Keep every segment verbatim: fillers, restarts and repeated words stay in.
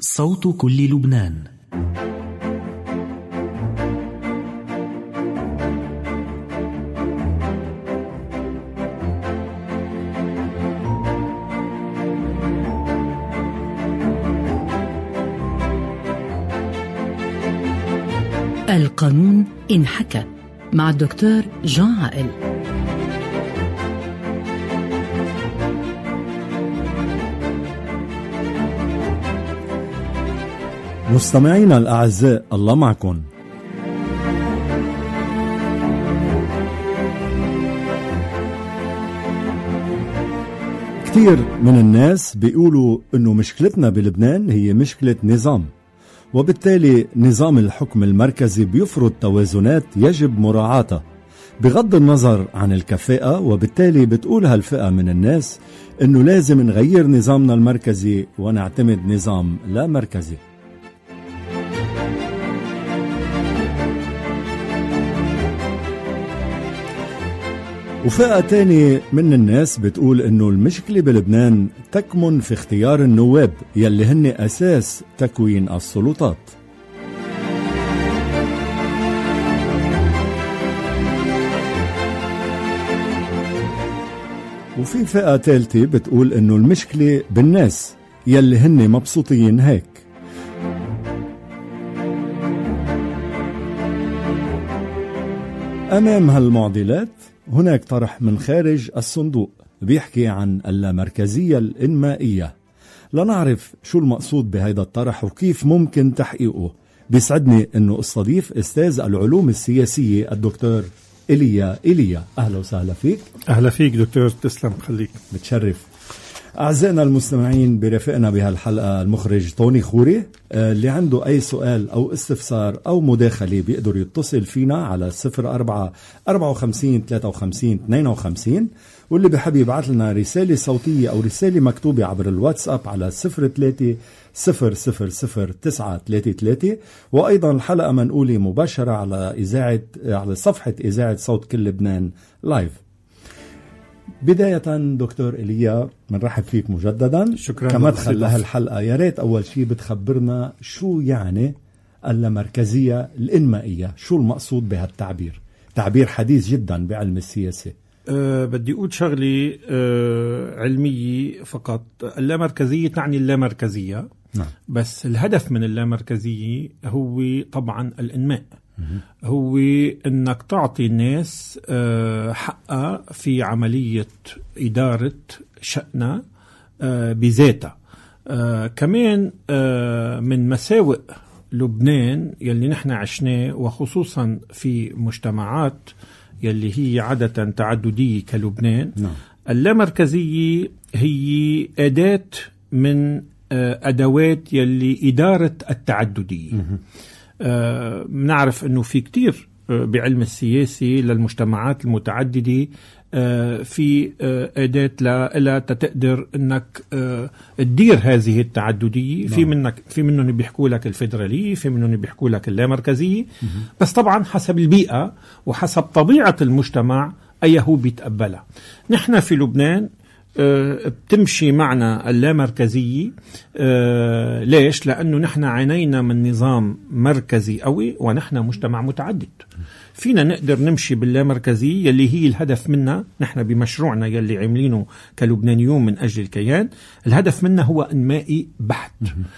صوت كل لبنان. القانون انحكى مع الدكتور جان عائل. مستمعينا الأعزاء، الله معكم. كتير من الناس بيقولوا إنه مشكلتنا بلبنان هي مشكلة نظام، وبالتالي نظام الحكم المركزي بيفرض توازنات يجب مراعاتها بغض النظر عن الكفاءة، وبالتالي بتقول هالفئة من الناس إنه لازم نغير نظامنا المركزي ونعتمد نظام لا مركزي. وفئة تانية من الناس بتقول إنه المشكلة بلبنان تكمن في اختيار النواب يلي هن أساس تكوين السلطات. وفي فئة ثالثة بتقول إنه المشكلة بالناس يلي هن مبسوطين هيك. أمام هالمعضلات هناك طرح من خارج الصندوق بيحكي عن اللامركزية الإنمائية. لنعرف شو المقصود بهذا الطرح وكيف ممكن تحقيقه، بيسعدني أنه استضيف أستاذ العلوم السياسية الدكتور إيليا إيليا. أهلا وسهلا فيك. أهلا فيك دكتور، تسلم خليك. متشرف. أعزائنا المستمعين، برافقنا بهالحلقة المخرج طوني خوري. اللي عنده أي سؤال أو استفسار أو مداخلة بيقدر يتصل فينا على صفر أربعة أربعة وخمسين ثلاثة وخمسين اثنين وخمسين، واللي بحب يبعث لنا رسالة صوتية أو رسالة مكتوبة عبر الواتساب على صفر ثلاثة صفر صفر صفر تسعة ثلاثة ثلاثة. وأيضا الحلقة منقولة مباشرة على إذاعة على صفحة إذاعة صوت كل لبنان لايف. بداية دكتور إيليا، بنرحب فيك مجددا. شكرا. كمدخل لهالحلقة يا ريت أول شيء بتخبرنا شو يعني اللامركزية الإنمائية، شو المقصود بهالتعبير؟ تعبير حديث جدا بعلم السياسة. أه بدي أقول شغلي أه علمية فقط. اللامركزية تعني اللامركزية. نعم. بس الهدف من اللامركزية هو طبعا الإنماء. هو انك تعطي الناس حقها في عملية إدارة شأنها بذاتها. كمان من مساوئ لبنان يلي نحن عشناه، وخصوصا في مجتمعات يلي هي عادة تعددية كلبنان، نعم. اللامركزية هي أداة من أدوات يلي إدارة التعددية. بنعرف أنه في كتير بعلم السياسي للمجتمعات المتعددة في أداة لا تقدر أنك تدير هذه التعددية. في منك في منهم بيحكوا لك الفيدرالية، في منهم بيحكوا لك اللامركزية، بس طبعا حسب البيئة وحسب طبيعة المجتمع أيه هو بيتقبلها. نحن في لبنان بتمشي معنا اللامركزية. أه ليش؟ لأنه نحن عانينا من نظام مركزي قوي، ونحن مجتمع متعدد. فينا نقدر نمشي باللامركزية يلي هي الهدف منها. نحن بمشروعنا يلي عملينه كلبنانيون من أجل الكيان، الهدف منها هو إنمائي بحت.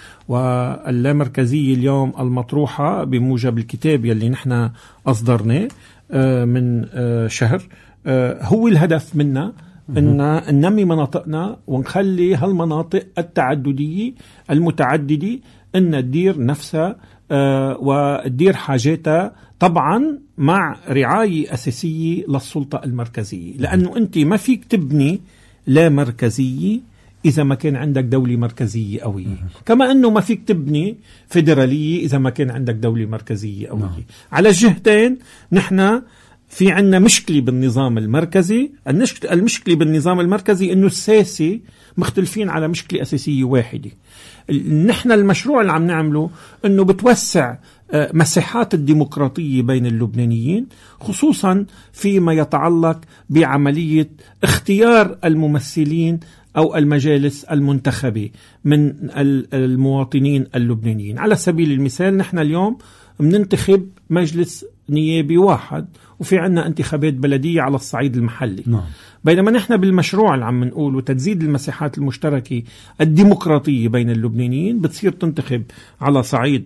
واللامركزية اليوم المطروحة بموجب الكتاب يلي نحن أصدرناه أه من أه شهر أه هو الهدف منها أن ننمي مناطقنا ونخلي هالمناطق التعددية المتعددة أن تدير نفسها آه وتدير حاجاتها، طبعا مع رعاية أساسية للسلطة المركزية. لأنه أنت ما فيك تبني لا مركزية إذا ما كان عندك دولة مركزية قوية، كما أنه ما فيك تبني فيدرالية إذا ما كان عندك دولة مركزية قوية. على الجهتين نحن في عنا مشكلة بالنظام المركزي. المشكلة بالنظام المركزي أنه الساسي مختلفين على مشكلة أساسية واحدة. نحن المشروع اللي عم نعمله أنه بتوسع مساحات الديمقراطية بين اللبنانيين، خصوصا فيما يتعلق بعملية اختيار الممثلين أو المجالس المنتخبة من المواطنين اللبنانيين. على سبيل المثال نحن اليوم مننتخب مجلس نيابي واحد وفي عنا انتخابات بلدية على الصعيد المحلي. نعم. بينما نحن بالمشروع اللي عم نقول وتزيد المساحات المشتركة الديمقراطية بين اللبنانيين بتصير تنتخب على صعيد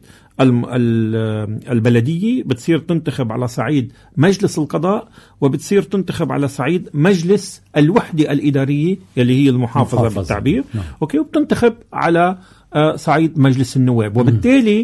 البلدية، بتصير تنتخب على صعيد مجلس القضاء، وبتصير تنتخب على صعيد مجلس الوحدة الإدارية اللي هي المحافظة محافظة. بالتعبير. نعم. أوكي. وبتنتخب على صعيد مجلس النواب. وبالتالي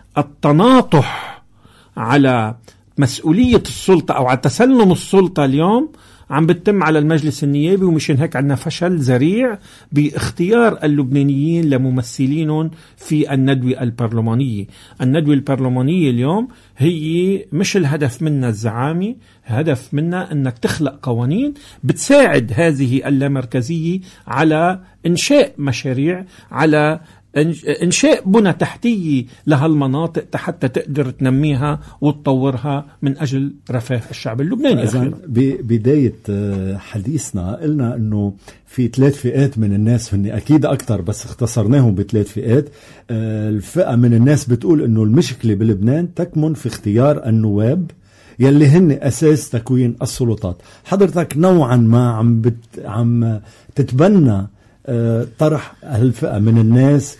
التناطح على مسؤولية السلطة أو على تسلم السلطة اليوم عم بتتم على المجلس النيابي، ومشان هيك عندنا فشل ذريع باختيار اللبنانيين لممثلين في الندوة البرلمانية. الندوة البرلمانية اليوم هي مش الهدف منها الزعامة، هدف منها أنك تخلق قوانين بتساعد هذه اللامركزية على إنشاء مشاريع، على إنشاء بنى تحتية لهالمناطق حتى تقدر تنميها وتطورها من أجل رفاه الشعب اللبناني. ببداية حديثنا قلنا أنه في ثلاث فئات من الناس، هن أكيد أكتر بس اختصرناهم بثلاث فئات. الفئة من الناس بتقول أنه المشكلة بلبنان تكمن في اختيار النواب يلي هن أساس تكوين السلطات. حضرتك نوعا ما عم, بت... عم تتبنى طرح هالفئة من الناس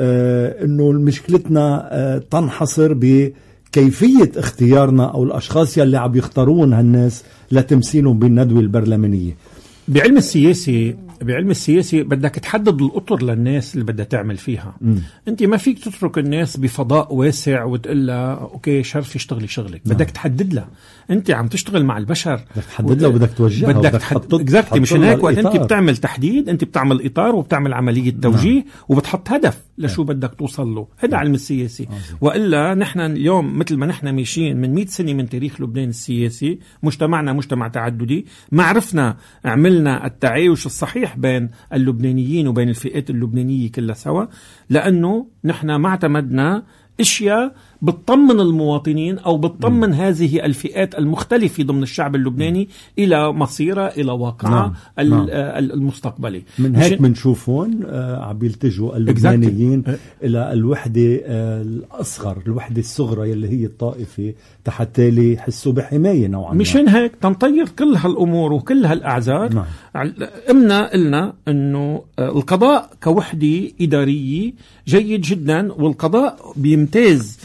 انه مشكلتنا تنحصر بكيفية اختيارنا او الاشخاص يلي عم يختارون هالناس لتمثيلهم بالندوة البرلمانية. بعلم السياسي بعلم السياسي بدك تحدد الأطر للناس اللي بدها تعمل فيها. م. انت ما فيك تترك الناس بفضاء واسع وتقول لها اوكي شرفي اشتغلي شغلك. نعم. بدك تحدد لها. انت عم تشتغل مع البشر، بدك تحدد لها وبدك توجهها، بدك تحدد اكزاكتلي. مشان هيك وقت انت بتعمل تحديد انت بتعمل اطار وبتعمل عملية توجيه. نعم. وبتحط هدف لشو نعم. بدك توصل له. هذا علم السياسي. نعم. والا نحن اليوم مثل ما نحن ماشيين من مئة سنة من تاريخ لبنان السياسي، مجتمعنا مجتمع تعددي، ما عرفنا عملنا التعايش الصحيح بين اللبنانيين وبين الفئات اللبنانية كلها سوا، لأنه نحن ما اعتمدنا اشياء بتطمن المواطنين او بتطمن م. هذه الفئات المختلفة ضمن الشعب اللبناني الى مصيرها، الى واقعها نعم. نعم. المستقبلي. من هيك بنشوفون آه عم يلتجوا اللبنانيين exactly. الى الوحدة آه الاصغر، الوحدة الصغرى اللي هي الطائفة تحت تالي يحسوا بحماية نوعا ما. مشان هيك تنطير كل هالامور وكل هالاعذار. نعم. امنا قلنا انه القضاء كوحدة ادارية جيد جدا، والقضاء بيمتاز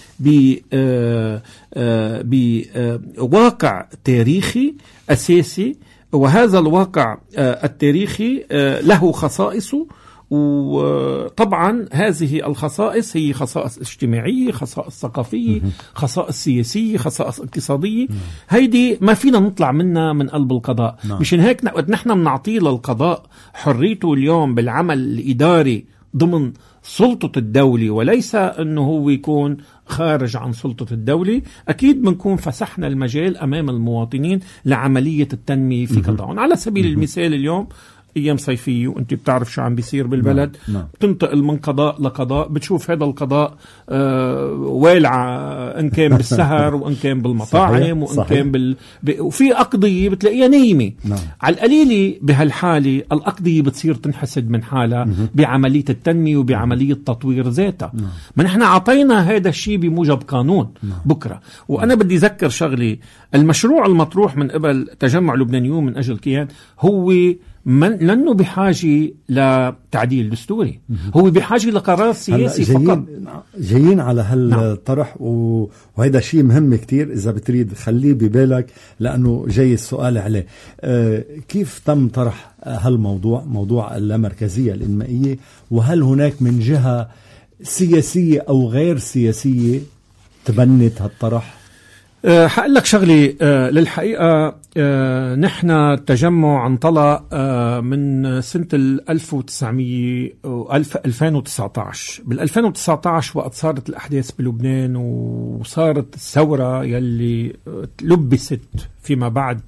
بواقع تاريخي أساسي، وهذا الواقع التاريخي له خصائصه. وطبعا هذه الخصائص هي خصائص اجتماعية، خصائص ثقافية، خصائص سياسية، خصائص اقتصادية. هيدي ما فينا نطلع منها من قلب القضاء. مشان هيك نحن بنعطيه للقضاء حريته اليوم بالعمل الإداري ضمن سلطة الدولة، وليس أنه هو يكون خارج عن سلطة الدولة. أكيد بنكون فسحنا المجال أمام المواطنين لعملية التنمية في قضاء. على سبيل المثال اليوم أيام صيفية وأنت بتعرف شو عم بيصير بالبلد. نعم. نعم. تنتقل من قضاء لقضاء، بتشوف هذا القضاء آه والعة، إن كان بالسهر وإن كان بالمطاعم وإن صحيح. كان بال... ب... وفي أقضية بتلاقيها نايمة. نعم. على القليلة بهالحالة الأقضية بتصير تنحسد من حالها بعملية التنمية وبعملية تطوير ذاتها. نعم. ما نحن عطينا هذا الشيء بموجب قانون. نعم. بكرة. وأنا بدي أذكر شغلي، المشروع المطروح من قبل تجمع لبنانيون من أجل الكيان هو من لأنه بحاجة لتعديل دستوري، هو بحاجة لقرار سياسي جايين فقط. جايين على هالطرح. نعم. وهذا شيء مهم كتير، إذا بتريد خليه ببالك لأنه جاي السؤال عليه. آه كيف تم طرح هالموضوع، موضوع اللامركزية الإنمائية، وهل هناك من جهة سياسية أو غير سياسية تبنت هالطرح؟ أه حقول لك شغلي. أه للحقيقة أه نحن التجمع انطلق أه من سنة ألف وتسعمية ألفين وتسعة عشر. بال2019 وقت صارت الأحداث بلبنان وصارت الثورة يلي لبست فيما بعد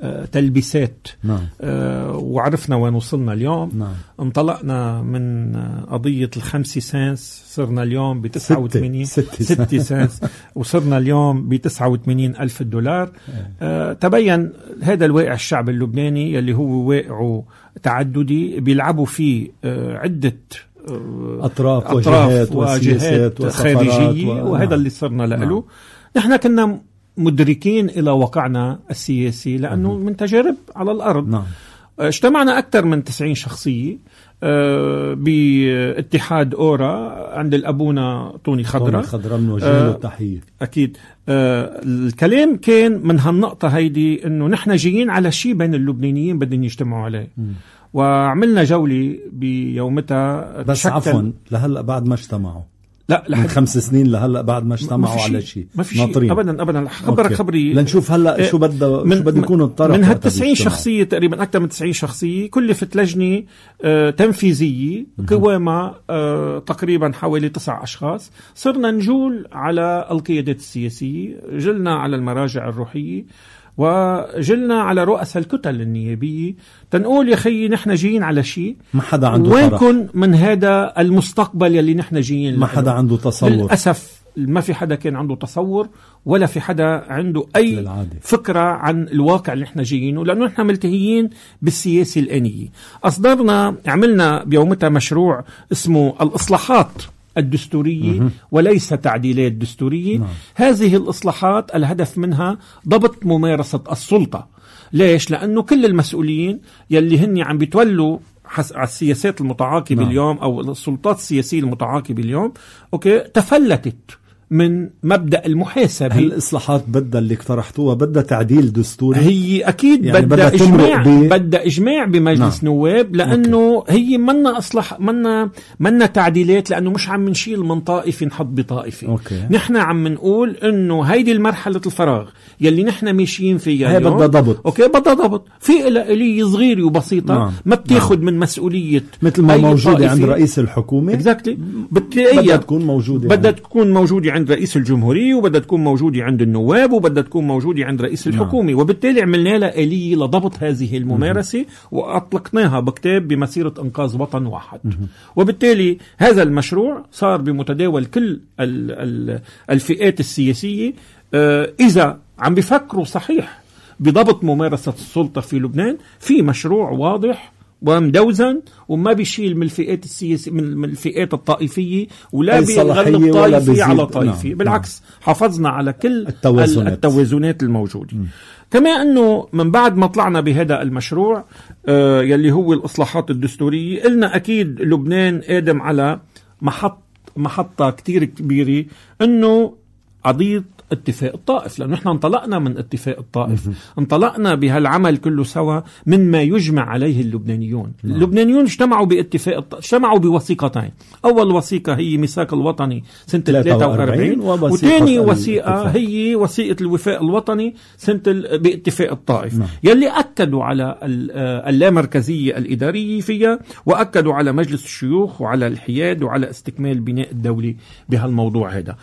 تلبيسات. نعم. وعرفنا وين وصلنا اليوم. نعم. انطلقنا من قضية الخمسة سنس، صرنا اليوم بتسعة وثمانين ستة سنس، وصرنا اليوم بتسعة وثمانين ألف دولار. آه تبين هذا الواقع الشعب اللبناني يلي هو واقعه تعددي، بيلعبوا فيه آه عدة أطراف, أطراف وجهات خارجية، و... وهذا اللي صرنا له. نعم. نحن كنا مدركين إلى واقعنا السياسي لأنه من تجارب على الأرض. نعم. اجتمعنا أكثر من تسعين شخصية باتحاد أورا عند الأبونا طوني خضرة. خضرة بنوجه له التحية. أكيد. آه الكلام كان من هالنقطة هيدي إنه نحن جايين على شيء بين اللبنانيين بدهم يجتمعوا عليه. م. وعملنا جولة بيومتها. بس عفوا لهلأ بعد ما اجتمعوا. لا من خمس سنين لهلا بعد ما اجتمعوا على شيء ما في شيء ابدا ابدا. خبرك خبري لنشوف هلا شو بده شو بده يكون الطرف من هالتسعين شخصيه تقريبا، اكثر من تسعين شخصيه كلفت لجنه آه تنفيذيه قوامها آه تقريبا حوالي تسع اشخاص. صرنا نجول على القيادات السياسيه، جلنا على المراجع الروحيه، وجلنا على رؤساء الكتل النيابية، تنقول يا خيي نحن جايين على شيء، ما حدا عنده وينكن من هذا المستقبل يلي نحن جايين. ما حدا عنده تصور. للأسف ما في حدا كان عنده تصور، ولا في حدا عنده أي للعادة. فكرة عن الواقع اللي نحن جايينه، لأنه نحن ملتهيين بالسياسة الآنية. أصدرنا عملنا بيومتها مشروع اسمه الإصلاحات الدستورية وليس تعديلات دستورية. نعم. هذه الإصلاحات الهدف منها ضبط ممارسة السلطة. ليش؟ لأنه كل المسؤولين يلي هن عم بيتولوا على السياسات المتعاقبة. نعم. اليوم أو السلطات السياسية المتعاقبة اليوم أوكي تفلتت من مبدأ المحاسبة. هالإصلاحات بدها اللي اقترحتوها بدها تعديل دستوري؟ هي أكيد يعني بدها إجماع بدها إجماع بمجلس. نعم. نواب، لأنه أوكي. هي منا إصلاح منا منا تعديلات، لأنه مش عم نشيل من طائفة نحط بطائفة. أوكي. نحن عم نقول إنه هيدي المرحلة الفراغ يلي نحن ماشيين فيها هي بدها ضبط. أوكي بدها ضبط في إلى صغيرة وبسيطة. نعم. ما بتاخد. نعم. من مسؤولية مثل ما موجودة عند رئيس الحكومة. exactly. بدها تكون موجودة بدها تكون موجودة عند رئيس الجمهورية، وبدها تكون موجودة عند النواب، وبدها تكون موجودة عند رئيس الحكومة. وبالتالي عملنا لها آلية لضبط هذه الممارسة، وأطلقناها بكتاب بمسيرة إنقاذ وطن واحد. وبالتالي هذا المشروع صار بمتداول كل الفئات السياسية. إذا عم بيفكروا صحيح بضبط ممارسة السلطة في لبنان، في مشروع واضح ومدوزن وما بيشيل من الفئات السياسية من الفئات الطائفية، ولا بيغلب طائفية على طائفية. نعم. بالعكس حافظنا على كل التوازنات, التوازنات الموجودة. م. كما أنه من بعد ما طلعنا بهذا المشروع آه يلي هو الإصلاحات الدستورية، قلنا أكيد لبنان قادم على محط محطة كتير كبيرة، أنه قضية اتفاق الطائف، لأنه نحن انطلقنا من اتفاق الطائف. انطلقنا بهالعمل كله سوا مما يجمع عليه اللبنانيون. نعم. اللبنانيون اجتمعوا باتفاق الط... اجتمعوا بوثيقتين. أول وثيقة هي ميثاق الوطني سنة ثلاثة وأربعين، وثاني وثيقة هي وثيقة الوفاء الوطني سنة ال... باتفاق الطائف. نعم. يلي أكدوا على اللامركزية الإدارية فيها، وأكدوا على مجلس الشيوخ وعلى الحياد وعلى استكمال بناء الدولة بهالموضوع هذا.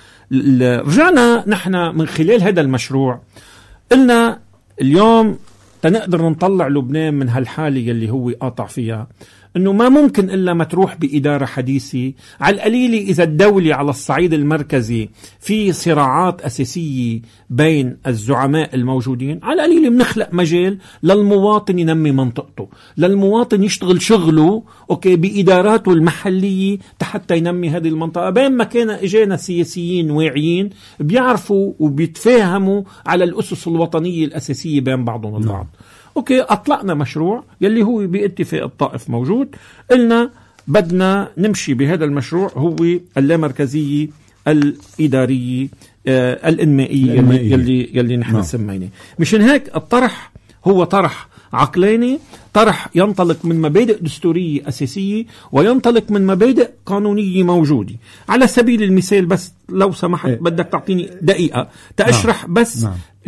رجعنا نحن من خلال هذا المشروع قلنا اليوم تنقدر نطلع لبنان من هالحالة يلي هو قاطع فيها، انه ما ممكن الا ما تروح بإدارة حديثة. على القليل اذا الدولة على الصعيد المركزي في صراعات اساسية بين الزعماء الموجودين، على القليل بنخلق مجال للمواطن ينمي منطقته، للمواطن يشتغل شغله اوكي بإداراته المحلية حتى ينمي هذه المنطقة. بين ما كان اجانا سياسيين واعيين بيعرفوا وبيتفاهموا على الأسس الوطنية الأساسية بين بعضهم البعض. اوكي أطلقنا مشروع يلي هو باتفاق الطائف موجود. قلنا بدنا نمشي بهذا المشروع، هو اللامركزية الإدارية آه الإنمائية يلي, يلي, يلي نحن سميناه. مشان هيك الطرح هو طرح عقلاني، طرح ينطلق من مبادئ دستورية أساسية وينطلق من مبادئ قانونية موجودة. على سبيل المثال بس لو سمحت إيه؟ بدك تعطيني دقيقة تأشرح. نعم. بس نعم.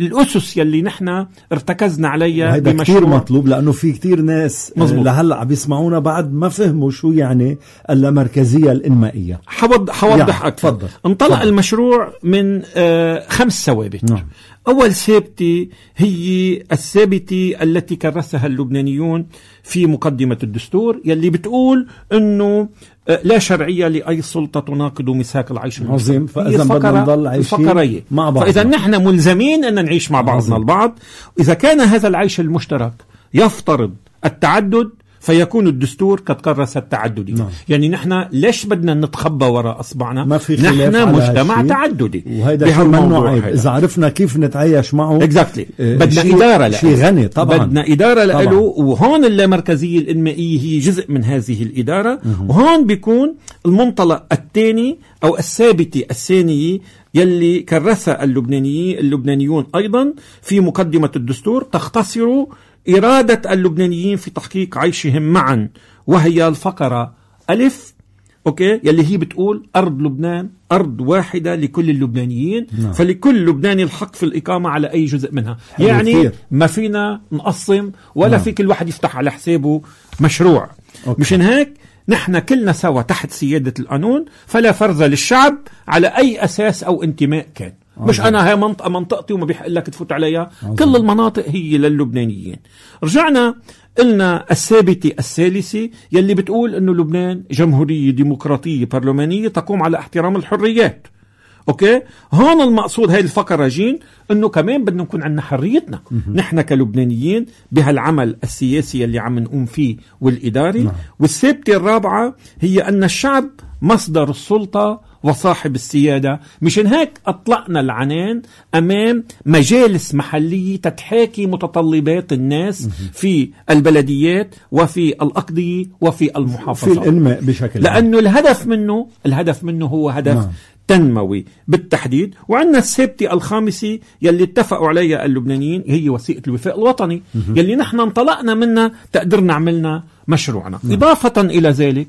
الأسس يلي نحن ارتكزنا عليها هذا بمشروع. كتير مطلوب لأنه في كتير ناس مزبوط. لهلأ عم بيسمعونا بعد ما فهموا شو يعني اللامركزية الإنمائية. حوض حوضح يعني. أكثر. فضل. انطلق فضل. المشروع من آه خمس ثوابت. نعم. أول ثابتة هي الثابتة التي كرسها اللبنانيون في مقدمة الدستور يلي بتقول أنه لا شرعية لأي سلطة تناقض ميثاق العيش عظيم. فإذا بدنا نضل عايشين مع بعض، فإذا نحن ملزمين أن نعيش مع بعضنا البعض. إذا كان هذا العيش المشترك يفترض التعدد فيكون الدستور قد كرس التعددي. نعم. يعني نحن ليش بدنا نتخبى وراء أصبعنا؟ ما في نحن مجتمع تعددي، وهذا شيء منه عيب إذا عرفنا كيف نتعايش معه. exactly. اه بدنا إدارة له، شيء غني طبعا، بدنا إدارة له. وهون اللامركزية الإنمائية هي جزء من هذه الإدارة. مه. وهون بيكون المنطلق الثاني أو الثابتة الثانية يلي كرسها اللبنانيين اللبنانيون أيضا في مقدمة الدستور، تختصر إرادة اللبنانيين في تحقيق عيشهم معا، وهي الفقرة ألف أوكي يلي هي بتقول أرض لبنان أرض واحدة لكل اللبنانيين. نعم. فلكل لبناني الحق في الإقامة على أي جزء منها. يعني كثير. ما فينا نقسم ولا نعم. في كل واحد يفتح على حسابه مشروع. أوكي. مشان هيك نحن كلنا سوا تحت سيادة القانون، فلا فرز للشعب على أي أساس أو انتماء كان. عظيم. مش أنا هاي منطقة منطقتي وما بيحق لك تفوت عليها. عظيم. كل المناطق هي للبنانيين. رجعنا قلنا الثابتة الثالثة يلي بتقول أنه لبنان جمهورية ديمقراطية برلمانية تقوم على احترام الحريات. أوكي هون المقصود هاي الفقرة جين أنه كمان بدنا نكون عندنا حريتنا نحن كلبنانيين بهالعمل السياسي اللي عم نقوم فيه والإداري. نعم. والثابتة الرابعة هي أن الشعب مصدر السلطة وصاحب السيادة. مشان هيك أطلقنا العنان أمام مجالس محلية تتحاكي متطلبات الناس في البلديات وفي الأقضية وفي المحافظات، في الإنماء بشكل عام. لأنه الهدف منه الهدف منه هو هدف نعم. تنموي بالتحديد. وعندنا الثابتة الخامسة يلي اتفقوا عليها اللبنانيين هي وثيقة الوفاق الوطني مه. يلي نحن انطلقنا منها تقدرنا عملنا مشروعنا. مه. إضافة إلى ذلك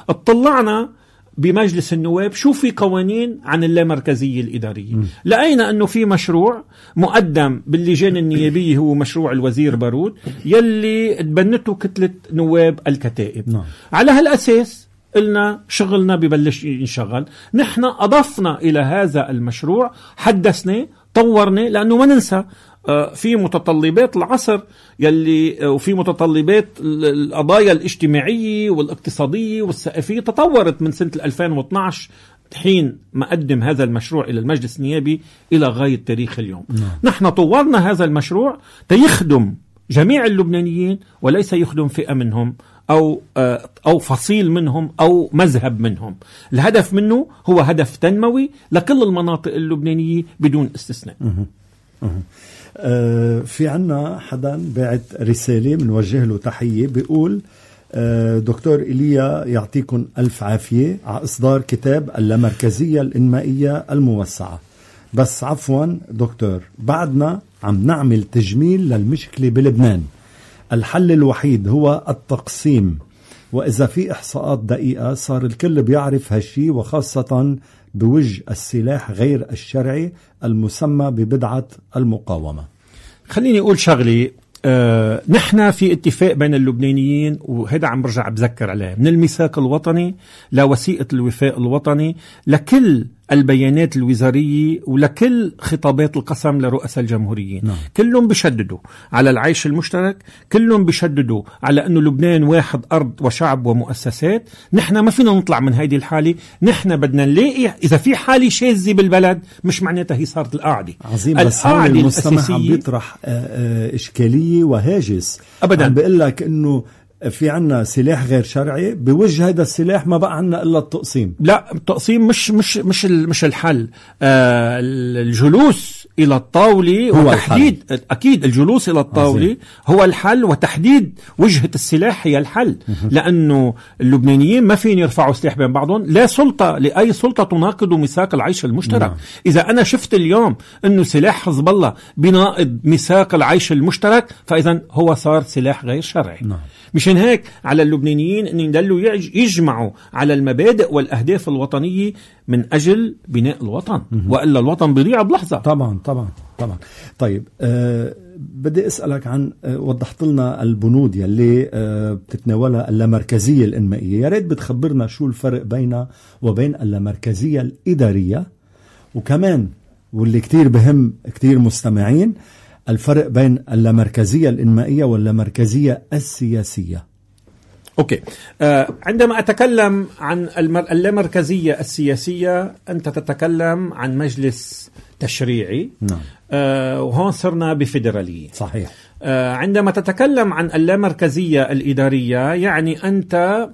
اطلعنا بمجلس النواب شو في قوانين عن اللامركزية الإدارية. م. لقينا أنه في مشروع مقدم باللجان النيابية هو مشروع الوزير بارود يلي تبنته كتلة نواب الكتائب. م. على هالأساس قلنا شغلنا ببلش ينشغل. نحن أضفنا إلى هذا المشروع، حدثنا طورنا، لأنه ما ننسى في متطلبات العصر يلي وفي متطلبات القضايا الاجتماعية والاقتصادية والثقافية تطورت من سنة ألفين واثني عشر حين ما قدم هذا المشروع إلى المجلس النيابي إلى غاية تاريخ اليوم. نعم. نحن طورنا هذا المشروع تيخدم جميع اللبنانيين وليس يخدم فئة منهم أو أو فصيل منهم أو مذهب منهم. الهدف منه هو هدف تنموي لكل المناطق اللبنانية بدون استثناء. أه. أه. أه في عنا حدا باعت رسالة بنوجه له تحية، بيقول أه دكتور إيليا يعطيكم ألف عافية على إصدار كتاب اللامركزية الإنمائية الموسعة، بس عفوا دكتور بعدنا عم نعمل تجميل للمشكلة بلبنان. الحل الوحيد هو التقسيم، وإذا في إحصاءات دقيقة صار الكل بيعرف هالشي، وخاصة بوجه السلاح غير الشرعي المسمى ببدعة المقاومة. خليني أقول شغلي. آه، نحن في اتفاق بين اللبنانيين، وهذا عم برجع بذكر عليه، من الميثاق الوطني لوثيقة الوفاق الوطني لكل البيانات الوزارية ولكل خطابات القسم لرؤساء الجمهوريين. نعم. كلهم بيشددوا على العيش المشترك، كلهم بيشددوا على أنه لبنان واحد أرض وشعب ومؤسسات. نحن ما فينا نطلع من هذه الحالة. نحن بدنا نلاقي إذا في حالة شاذة بالبلد مش معناتها هي صارت القاعدة. عظيم. بس هون المستمع عم بيطرح إشكالية وهاجس أبدا. عم بيقول لك أنه في عنا سلاح غير شرعي، بوجه هذا السلاح ما بقى عنا إلا التقسيم. لا، التقسيم مش مش مش مش الحل. آه الجلوس إلى الطاولة وتحديد الحل. أكيد الجلوس إلى الطاولة عظيم. هو الحل، وتحديد وجهة السلاح هي الحل. لأنه اللبنانيين ما فين يرفعوا سلاح بين بعضهم. لا سلطة لأي سلطة تناقض ميثاق العيش المشترك. نعم. إذا أنا شفت اليوم أنه سلاح حزب الله بناقض ميثاق العيش المشترك فإذا هو صار سلاح غير شرعي. نعم. مشان هيك على اللبنانيين أن يدلوا يجمعوا على المبادئ والأهداف الوطنية من أجل بناء الوطن. وإلا الوطن بيضيع بلحظة. طبعا طبعا. طبعا. طيب أه بدي أسألك عن أه وضحت لنا البنود يلي أه بتتناولها اللامركزية الإنمائية، يا ريت بتخبرنا شو الفرق بينها وبين اللامركزية الإدارية، وكمان واللي كتير بهم كتير مستمعين الفرق بين اللامركزية الإنمائية واللامركزية السياسية. أوكي. آه عندما أتكلم عن المر... اللامركزية السياسية أنت تتكلم عن مجلس تشريعي. نعم. آه وهون صرنا بفيدرالية. صحيح. آه عندما تتكلم عن اللامركزية الإدارية يعني أنت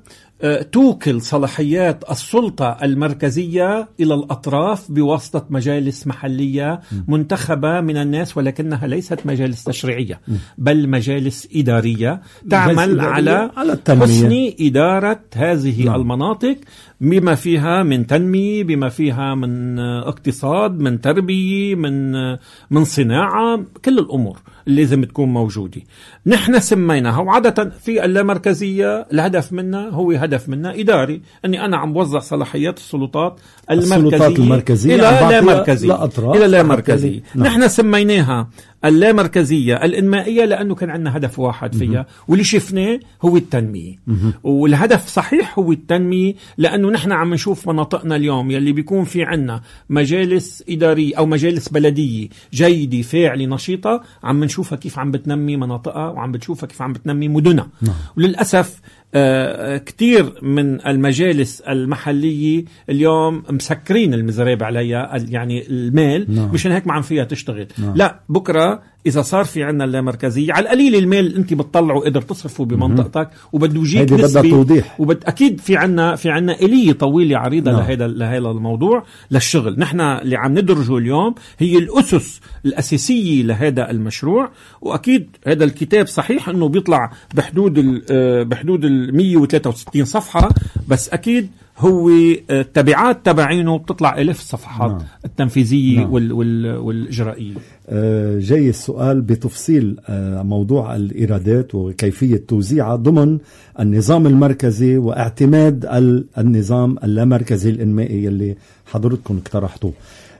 توكل صلاحيات السلطة المركزية إلى الأطراف بواسطة مجالس محلية منتخبة من الناس، ولكنها ليست مجالس تشريعية بل مجالس إدارية تعمل على, على حسن إدارة هذه نعم. المناطق بما فيها من تنمية، بما فيها من اقتصاد، من تربية، من من صناعة، كل الأمور اللي لازم تكون موجودة. نحن سميناها، وعادة في اللامركزية الهدف منها هو هدف منها إداري، أني أنا عم بوزع صلاحيات السلطات المركزية, المركزية إلى لا مركزية إلى لا مركزية. نعم. نحن سميناها اللامركزية الإنمائية لأنه كان عندنا هدف واحد فيها، واللي شفناه هو التنمية. والهدف صحيح هو التنمية، لأنه نحن عم نشوف مناطقنا اليوم يلي بيكون في عنا مجالس إدارية أو مجالس بلدية جيدة فاعلة نشيطة، عم نشوفها كيف عم بتنمي مناطقها وعم بتشوفها كيف عم بتنمي مدنها. نعم. وللأسف آه كتير من المجالس المحلية اليوم مسكرين المزراب عليها، يعني المال. نعم. مشان هيك ما عم فيها تشتغل. نعم. لا، بكرة إذا صار في عنا اللامركزية على القليل المال أنت بتطلعه وقدر تصرفه بمنطقتك وبده يجيك نسبة، وبد أكيد في عنا في عنا آلية طويلة عريضة. نعم. لهذا لهذا الموضوع للشغل. نحن اللي عم ندرجه اليوم هي الأسس الأساسية لهذا المشروع. وأكيد هذا الكتاب صحيح أنه بيطلع بحدود بحدود ال مية وثلاثة وستين صفحة، بس أكيد هو التبعات تبعينه بتطلع ألف صفحات. نعم. التنفيذية. نعم. وال وال والإجرائية. جاي السؤال بتفصيل موضوع الإيرادات وكيفية توزيعها ضمن النظام المركزي واعتماد النظام اللامركزي الإنمائي اللي حضرتكم اقترحتوه.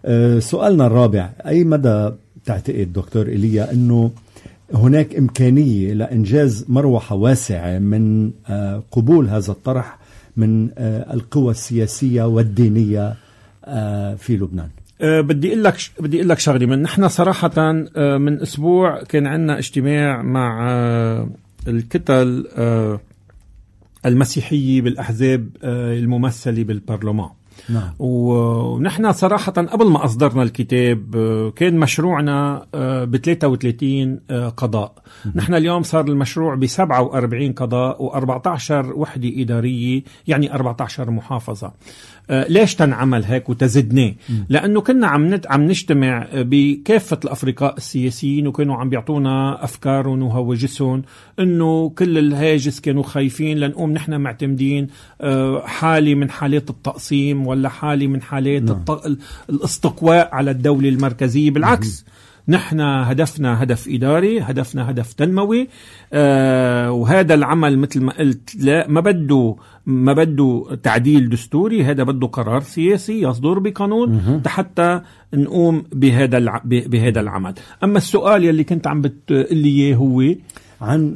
سؤالنا الرابع: أي مدى تعتقد دكتور إيليا أنه هناك إمكانية لإنجاز مروحة واسعة من قبول هذا الطرح من القوى السياسية والدينية في لبنان؟ أه بدي اقول لك بدي اقول لك شغله. من نحن صراحه أه من اسبوع كان عندنا اجتماع مع أه الكتل أه المسيحيه بالاحزاب أه الممثله بالبرلمان. نعم. ونحن صراحة قبل ما أصدرنا الكتاب كان مشروعنا ب ثلاثة وثلاثين قضاء. نحن اليوم صار المشروع ب سبعة وأربعين قضاء وأربعة عشر وحدة إدارية، يعني أربعة عشر محافظة. ليش تنعمل هيك وتزدناه؟ لأنه كنا عم عم نجتمع بكافة الأفرقاء السياسيين وكانوا عم بيعطونا أفكارهم وهواجسهم، إنه كل الهاجس كانوا خايفين لنقوم نحن معتمدين حالة من حالات التقسيم ولا حالة من حالات نعم. الاستقواء على الدولة المركزية. بالعكس، نحن هدفنا هدف إداري، هدفنا هدف تنموي. آه وهذا العمل مثل ما قلت لا ما بده ما بده تعديل دستوري، هذا بده قرار سياسي يصدر بقانون حتى نقوم بهذا الع... بهذا العمل. أما السؤال يلي كنت عم بتقول لي إياه هو عن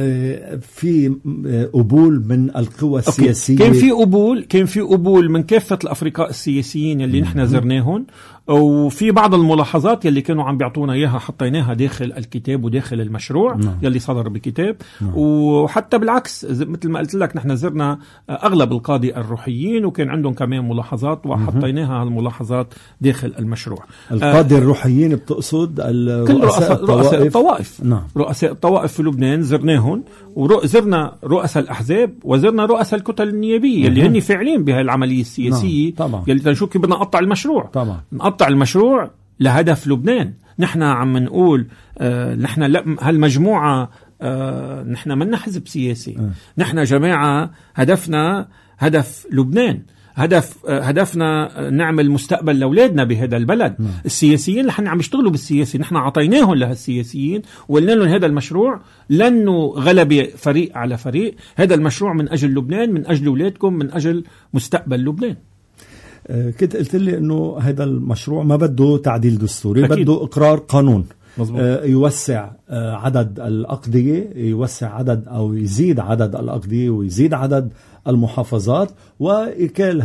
في قبول من القوى السياسية. كان في قبول كان في قبول من كافة الأفرقاء السياسيين اللي نحن زرناهم، وفي بعض الملاحظات يلي كانوا عم بيعطونا إياها حطيناها داخل الكتاب وداخل المشروع. نعم. يلي صدر بكتاب. نعم. وحتى بالعكس مثل ما قلت لك نحن زرنا أغلب القادة الروحيين وكان عندهم كمان ملاحظات وحطيناها هالملاحظات داخل المشروع. القادة آه الروحيين بتقصد كل رؤساء الطوائف. الطوائف. نعم. رؤساء الطوائف في لبنان زرناهم، وزرنا رؤساء الأحزاب وزرنا رؤساء الكتل النيابية اللي هن فاعلين بهاي العملية السياسية. نعم. يلي تنشوف كيف بدنا نقطع المشروع. طبعا. نقطع المشروع لهدف لبنان. نحن عم نقول آه نحن هالمجموعة آه نحن منا حزب سياسي. أه. نحن جماعة هدفنا هدف لبنان، هدف هدفنا نعمل مستقبل لأولادنا بهذا البلد. م. السياسيين اللي حنا عم يشتغلوا بالسياسي نحن عطيناهم لهالسياسيين وقلنا لهم هذا المشروع لأنه غلبة فريق على فريق، هذا المشروع من أجل لبنان، من أجل أولادكم، من أجل مستقبل لبنان. كنت قلت لي انه هذا المشروع ما بده تعديل دستوري، أكيد. بده اقرار قانون مظبوط. يوسع عدد الأقضية، يوسع عدد أو يزيد عدد الأقضية ويزيد عدد المحافظات، وإكال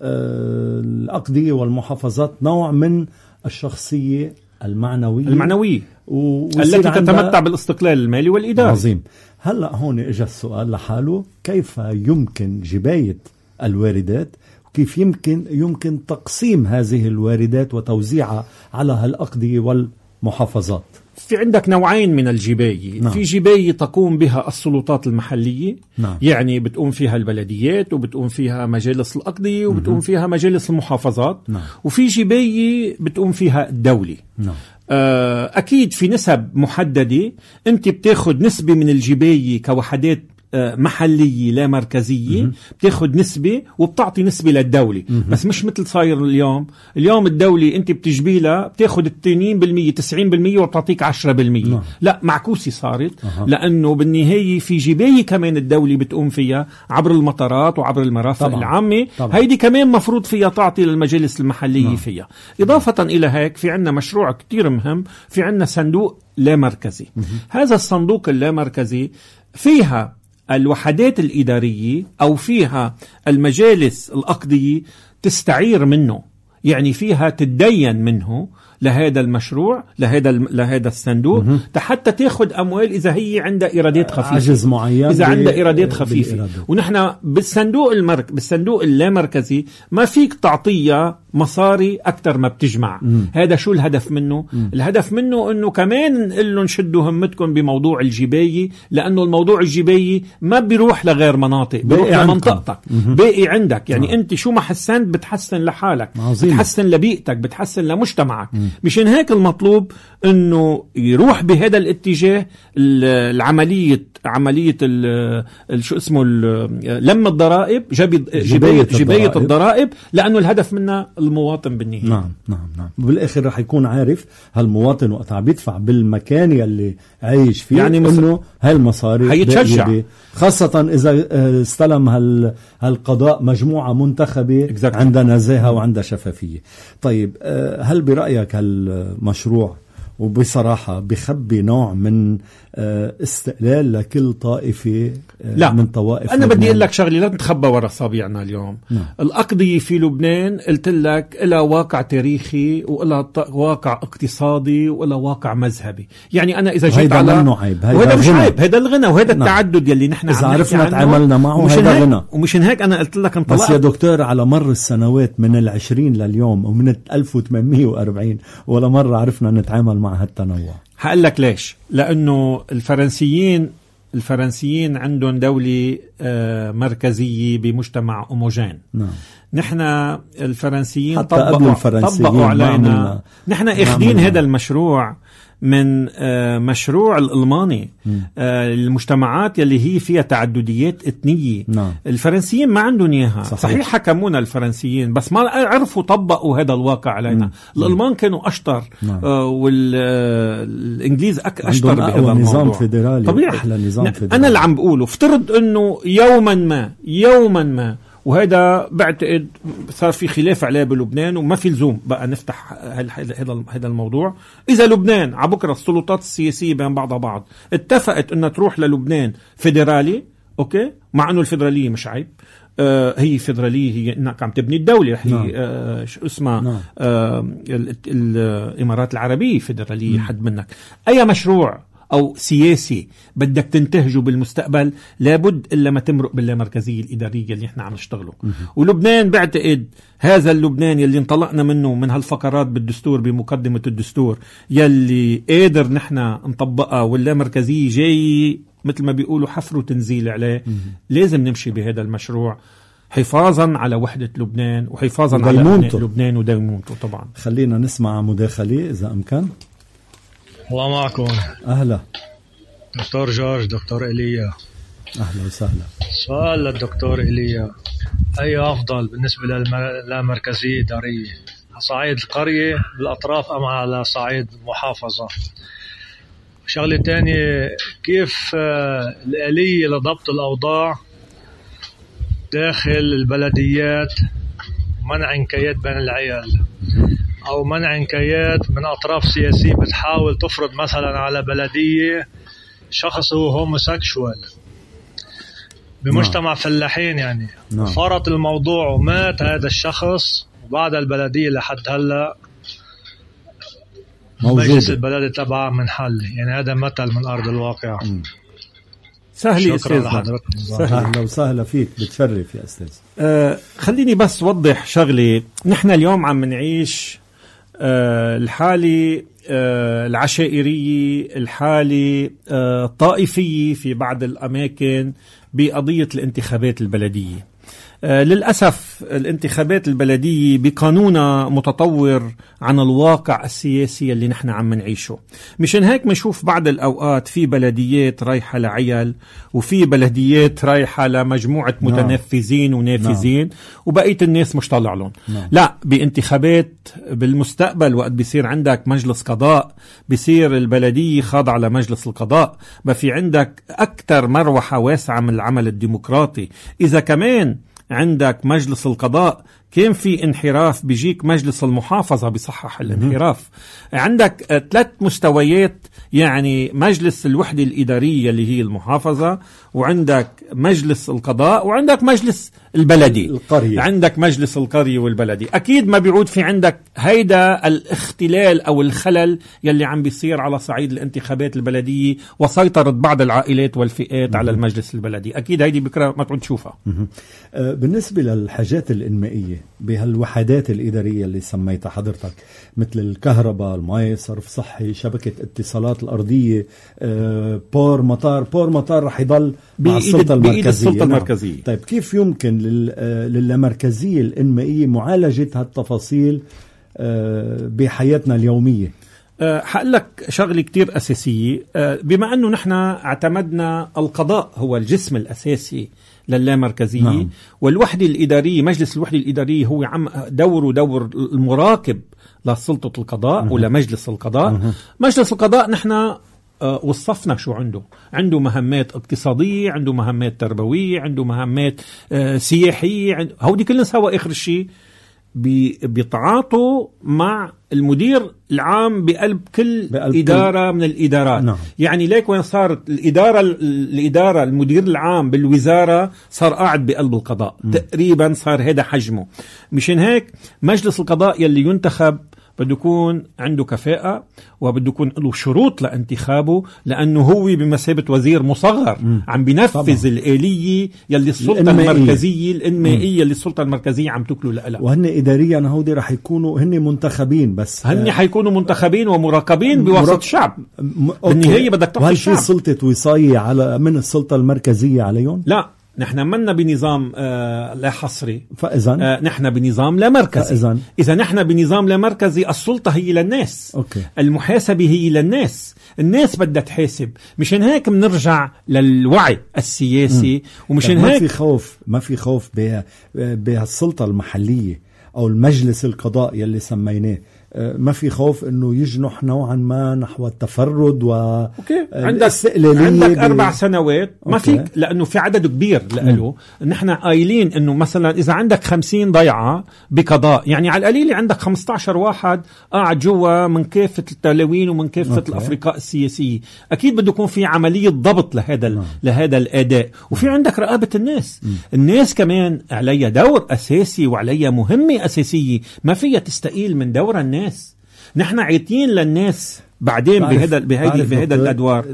هالأقضية والمحافظات نوع من الشخصية المعنوية المعنوية و... التي تتمتع بالاستقلال المالي والإداري. عظيم. هلأ هون إجا السؤال لحاله، كيف يمكن جباية الواردات، وكيف يمكن يمكن تقسيم هذه الواردات وتوزيعها على هالأقضية والمحافظات؟ في عندك نوعين من الجباية. نعم. في جباية تقوم بها السلطات المحلية. نعم. يعني بتقوم فيها البلديات، وبتقوم فيها مجالس الأقضية، وبتقوم فيها مجالس المحافظات. نعم. وفي جباية بتقوم فيها الدولة. نعم. أكيد في نسب محددة، أنت بتاخد نسبة من الجباية كوحدات محلية لا مركزية، بتاخد نسبة وبتعطي نسبة للدولة. مم. بس مش مثل صاير اليوم. اليوم الدولة انت بتجبيلها بتاخد التنين بالمية تسعين بالمية وبتعطيك عشرة بالمية. نعم. لا، معكوسة صارت. أه. لأنه بالنهاية في جباية كمان الدولة بتقوم فيها عبر المطارات وعبر المرافق طبعا. العامة. طبعا. هيدي كمان مفروض فيها تعطي للمجالس المحلية. نعم. فيها. إضافة إلى هيك في عنا مشروع كتير مهم، في عنا صندوق لا مركزي. مم. هذا الصندوق اللا مركزي فيها الوحدات الإدارية أو فيها المجالس الأقضية تستعير منه، يعني فيها تدين منه لهذا المشروع، لهذا لهذا الصندوق، حتى تاخذ أموال إذا هي عندها إيرادات خفيفة، عجز معين، إذا عندها إيرادات خفيفة. ونحن بالصندوق المرك بالصندوق اللامركزي ما فيك تعطيها مصاري أكتر ما بتجمع. مم. هذا شو الهدف منه؟ مم. الهدف منه أنه كمان نقول لهم شدوا همتكم بموضوع الجباية، لأنه الموضوع الجباية ما بيروح لغير مناطق، بيروح لمنطقتك، باقي عندك. يعني مم. أنت شو ما حسنت بتحسن لحالك، عظيم. بتحسن لبيئتك، بتحسن لمجتمعك. مم. مشان هيك المطلوب أنه يروح بهذا الاتجاه العملية عملية شو اسمه لم الضرائب، جباية, جباية الضرائب، لأنه الهدف منها المواطن بالنهاية. نعم نعم نعم. بالآخر رح يكون عارف هالمواطن وقت عم بيدفع بالمكان يلي عايش فيه، يعني إنه هالمصاري هيتشجع، خاصة إذا استلم هال هالقضاء مجموعة منتخبة exactly. عندها نزاهة وعندها شفافية. طيب، هل برأيك هالمشروع وبصراحة بخبي نوع من استقلال لكل طائفة لا. من طوائف أنا لبنان؟ بدي أقول لك شغلي، لا تتخبى ورا صابيعنا اليوم. نعم. الأقضية في لبنان قلت لك إلها واقع تاريخي، وإلها واقع اقتصادي، وإلها واقع مذهبي. يعني أنا إذا جيت على وهذا مش عيب، هذا الغنى وهذا نعم. التعدد يلي نحن إذا عرفنا تعاملنا معه هذا غنى. ومشان هيك أنا قلت لك انطلقت. بس يا دكتور، على مر السنوات من العشرين لليوم ومن ألف وثمانمية وأربعين ولا مرة عرفنا نتعامل مع هالتنوع. هقول لك ليش. لأنه الفرنسيين الفرنسيين عندهم دولة مركزية بمجتمع أوموجين. نعم. نحن الفرنسيين طبقوا, طبقوا علينا. نحن اخدين هذا المشروع من مشروع الألماني، المجتمعات يلي هي فيها تعدديات إثنية. نعم. الفرنسيين ما عندهم إياها. صحيح. صحيح حكمونا الفرنسيين، بس ما عرفوا طبقوا هذا الواقع علينا. مم. الألمان كانوا أشطر. نعم. والإنجليز أشطر بهذا الموضوع. نظام فيدرالي طبيعي. أحلى نظام فيدرالي. أنا اللي عم بقوله، افترض أنه يوما ما يوما ما وهذا بعتقد صار في خلاف عليه بلبنان، وما في لزوم بقى نفتح هذا هذا الموضوع. إذا لبنان على بكرة السلطات السياسية بين بعضها بعض اتفقت أنها تروح للبنان فيدرالي، أوكي، مع أنه الفيدرالية مش عيب، آه هي فيدرالية، هي إنك عم تبني الدولة. هي نعم. آه شو اسمها نعم. آه الإمارات العربية فيدرالية. نعم. حد منك أي مشروع أو سياسي بدك تنتهجه بالمستقبل لابد إلا ما تمرق باللامركزية الإدارية اللي احنا عم نشتغله. ولبنان بعتقد هذا اللبنان يلي انطلقنا منه من هالفقرات بالدستور بمقدمة الدستور يلي قادر نحن نطبقها، واللامركزية جاي مثل ما بيقولوا حفر وتنزيل عليه. لازم نمشي بهذا المشروع حفاظا على وحدة لبنان وحفاظا على لبنان وديمومته. طبعا خلينا نسمع مداخلة إذا أمكن. الله معكم. أهلا دكتور جورج، دكتور إيليا. أهلا وسهلا. سؤال للدكتور إيليا، أي أفضل بالنسبة للمركزية إدارية، على صعيد القرية بالأطراف أم على صعيد المحافظة؟ شغلة تانية، كيف الآلية لضبط الأوضاع داخل البلديات منع انكيات بين العيال أو منع انكيات من أطراف سياسية بتحاول تفرض مثلا على بلدية شخص هو هوموسيكشوال بمجتمع فلاحين يعني. نعم. فرط الموضوع ومات هذا الشخص، وبعد البلدية لحد هلأ مجلس البلد تبعه من حل. يعني هذا مثل من أرض الواقع. سهل شكرا أستاذ. لحضرتك. أهلا وسهلا فيك، بتشرف يا أستاذ. آه خليني بس وضح شغلي. نحن اليوم عم نعيش آه الحالة آه العشائرية، الحالة آه طائفية في بعض الأماكن بقضية الانتخابات البلدية. آه للأسف الانتخابات البلدية بقانونها متطور عن الواقع السياسي اللي نحن عم نعيشه. مشان هيك منشوف بعض الأوقات في بلديات رايحة لعيال، وفي بلديات رايحة لمجموعة متنفذين ونافذين، وبقية الناس مش طالع لهم. لا، بانتخابات بالمستقبل وقت بيصير عندك مجلس قضاء، بيصير البلدية خاضعة لمجلس القضاء، بقى في عندك أكثر مروحة واسعة من العمل الديمقراطي. إذا كمان عندك مجلس القضاء كان في انحراف، بيجيك مجلس المحافظة بيصحح الانحراف. عندك ثلاث مستويات، يعني مجلس الوحدة الإدارية اللي هي المحافظة، وعندك مجلس القضاء، وعندك مجلس البلدي القرية. عندك مجلس القرية والبلدي. أكيد ما بيعود في عندك هيدا الاختلال أو الخلل يلي عم بيصير على صعيد الانتخابات البلدية وسيطرة بعض العائلات والفئات على المجلس البلدي. أكيد هيدي بكرة ما تعود تشوفها. بالنسبة للحاجات الإنمائية بهالوحدات الإدارية اللي سميتها حضرتك، مثل الكهرباء، الماء، صرف صحي، شبكة اتصالات الأرضية، بور مطار بور مطار رح يضل مع السلطة المركزية. السلطة المركزية. نعم. طيب كيف يمكن للمركزية الإنمائية معالجة هالتفاصيل بحياتنا اليومية؟ حقول لك شغلة كتير أساسية. بما أنه نحن اعتمدنا القضاء هو الجسم الأساسي للامركزية. نعم. والوحدة الإدارية، مجلس الوحدة الإدارية هو عم دوره دور المراقب لسلطة القضاء مه. ولمجلس القضاء. مه. مجلس القضاء نحن وصفنا شو عنده. عنده مهمات اقتصادية، عنده مهمات تربوية، عنده مهمات سياحية. هودي كلها سوا آخر الشيء بيتعاطوا مع المدير العام بقلب كل بقلب إدارة كل... من الإدارات. نعم. يعني ليك وين صارت الإدارة الإدارة المدير العام بالوزارة صار قاعد بقلب القضاء. م. تقريبا صار هذا حجمه. مشان هيك مجلس القضاء يلي ينتخب بده يكون عنده كفاءة، وبده يكون له شروط لانتخابه، لأنه هو بمثابة وزير مصغر م. عم بينفذ طبعا الآلية يلي السلطة الإنمائية. المركزية الإنمائية اللي السلطة المركزية عم تكله لها. وهن إداريا هودي رح يكونوا هن منتخبين، بس هن حيكونوا منتخبين ومراقبين بوسط مرا... الشعب. بالنهاية بدك تحط الشعب. وهل في سلطة وصاية على من السلطة المركزية عليهم؟ لا، نحن منا بنظام آه لا حصري، فإذا آه نحن بنظام لا مركزي. فإذن إذا نحن بنظام لا مركزي، السلطة هي للناس. أوكي. المحاسبة هي للناس، الناس بدها تحاسب. مشان هيك بنرجع للوعي السياسي. م. ومشان ما هيك في خوف ما في خوف بها بهالسلطة المحلية أو المجلس القضاء يلي سميناه، ما في خوف انه يجنح نوعا ما نحو التفرد و اوكي. عندك عندك اربع ب... سنوات ما أوكي. فيك، لانه في عدد كبير له. نحن قايلين انه مثلا اذا عندك خمسين ضيعه بقضاء، يعني على القليل عندك خمسة عشر واحد قاعد جوا من كافه التلاوين ومن كافه أوكي. الافرقاء السياسيه. اكيد بده يكون في عمليه ضبط لهذا ال... لهذا الاداء، وفي عندك رقابه الناس. م. الناس كمان عليها دور اساسي وعليها مهمه اساسيه، ما فيها تستقيل من دور الناس. نحن عيطين للناس بعدين بهذا بهذه بهذا الادوار.